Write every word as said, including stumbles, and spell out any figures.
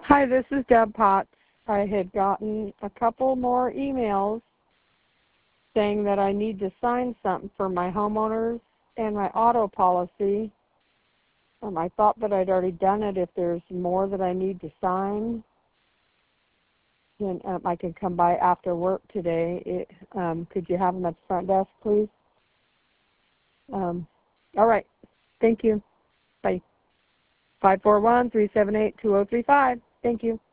Hi, this is Deb Potts. I had gotten a couple more emails saying that I need to sign something for my homeowners and my auto policy. Um, I thought that I'd already done it. If there's more that I need to sign, then um, I can come by after work today. It, um, could you have them at the front desk, please? Um, all right. Thank you. Bye. five four one, three seven eight, two zero three five. Thank you.